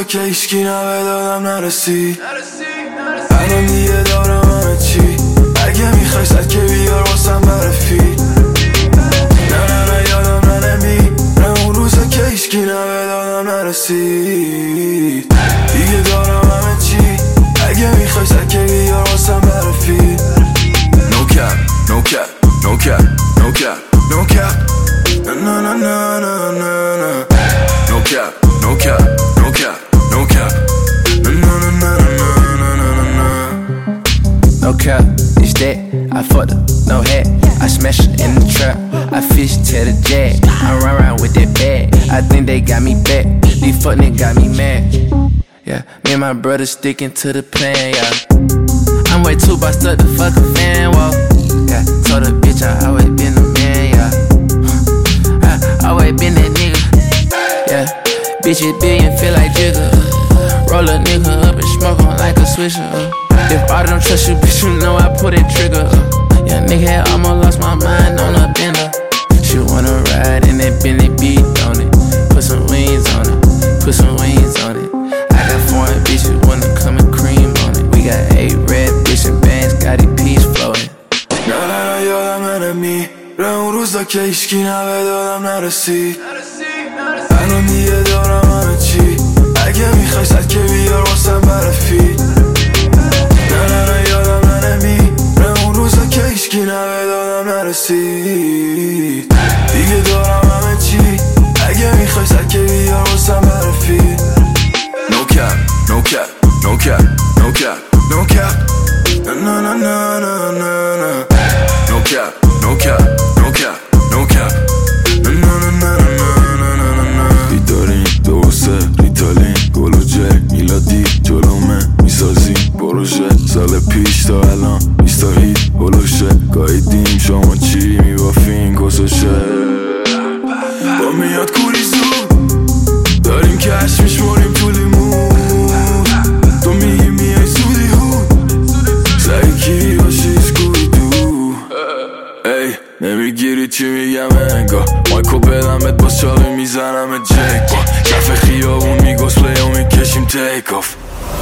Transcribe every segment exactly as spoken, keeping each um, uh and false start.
که ایشکی نوه دادم نرسید. الان دیگه دارم همه چی، اگه میخوای سکه بیار واسم برفید. نه نه نه یادم ننمی نه اون روزا که ایشکی نوه دادم نرسید. دیگه دارم همه چی، اگه میخوای سکه بیار واسم برفید. No cap, no cap, no cap, no cap, no cap. Na na na na na na na. No cap, no cap, no cap, no cap. Na na na na na na na na. No cap, it's that. I fucked up, no hat. I smash it in the trap. I fish to the jet. I run around with that bag. I think they got me back. These fuck niggas got me mad. Yeah, me and my brother sticking to the plan, yeah. I'm way too bossed up to fuck a fan, whoa. Yeah, told a bitch I always been the man, yeah. I always been that nigga, yeah. Bitches billion feel like Jigga. Roll a nigga up and smoke on like a swisher. Uh. If I don't trust you, bitch, you know I pull that trigger. Uh. Yeah, nigga had almost lost my mind on a bender. She wanna ride in that Bentley beat on it. Put some wings on it, put some wings on it. I got foreign bitches wanna come and cream on it. We got eight red bitch and bands, got it peace flowing. نه نه نه یادم ننمی ره اون روزا که ایشکی نوه دادم نرسید. الان دیگه دارم همه چی، اگه میخوای سکه بیار واسم برفید. نه نه نه یادم ننمی ره اون روزا که ایشکی نوه دادم نرسید. دیگه دارم همه چی، اگه میخوای سکه بیار واسم برفید. No cap, no cap, no cap, no cap, no cap. Na na na na na na na. No cap, no cap, no cap, no cap. Na na na na na na na na. بیداریم دوسه ریتالین گلو جک میلادی جلومه میسازی پروژه سال پیش تا الان بیستا هیت هلوشه گایدیم شما چی میبافین کسوشه با میاد کوری زود داریم کش میشماریم تو لیمون تو میگی میای زودی هود سعی کی باشی سکوی دو ای نمیگیری چی میگم انگار مایکو بدمت باز چاقی میزنم جک با کف خیابون میگسله و میکشیم تیک آف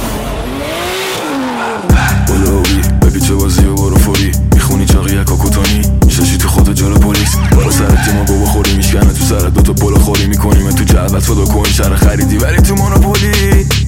بلوی بپیچه بازی و برو فوری میخونی چاقی یکا کتانی میشاشی تو خود جلو پلیس برو سرت تیما گو بخوری میشکنه تو سرت دوتا پلو خوری میکنیم تو جعبت فدا کنی شهر خریدی ولی تو مونوپولی